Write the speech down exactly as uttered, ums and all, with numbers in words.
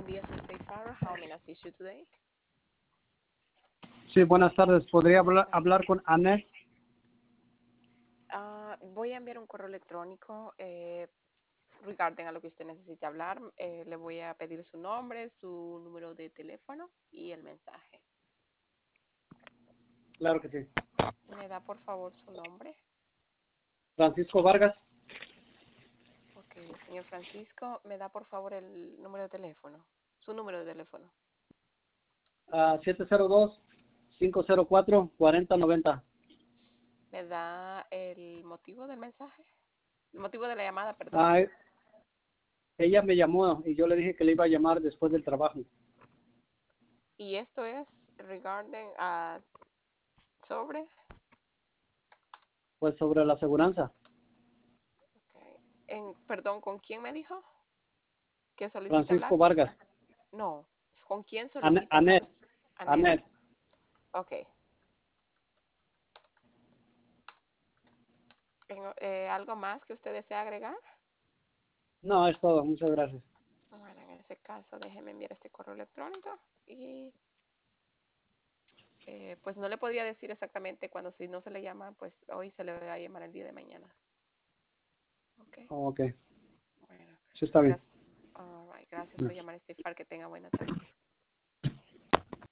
Buen día, soy Steve Farrah. How may I assist you today? Sí, buenas tardes. ¿Podría Buenas hablar, tardes. hablar con Annette? Ah, voy a enviar un correo electrónico eh, regarding a lo que usted necesite hablar. Eh, le voy a pedir su nombre, su número de teléfono y el mensaje. Claro que sí. ¿Me da por favor su nombre? Francisco Vargas, Ok, señor Francisco, ¿me da por favor el número de teléfono? Su número de teléfono. a siete cero dos, cinco cero cuatro, cuatro cero nueve cero. ¿Me da el motivo del mensaje? El motivo de la llamada, perdón. Ah, ella me llamó y yo le dije que le iba a llamar después del trabajo. Y esto es regarding a sobre. Pues sobre la aseguranza. Okay. En, perdón, ¿con quién me dijo que solicita Francisco hablar? Vargas. No, ¿con quién An- solicita hablar? Annette. Anet. Annette. Ok. En- eh, ¿algo más que usted desea agregar? No, es todo. Muchas gracias. Bueno, en ese caso, déjeme enviar este correo electrónico y eh, pues no le podría decir exactamente cuando si no se le llama, pues hoy se le va a llamar el día de mañana. Ok. Ok. Bueno, Sí, está bien. gracias. All right, gracias por llamar a Steve Farr. Que tenga buena tarde.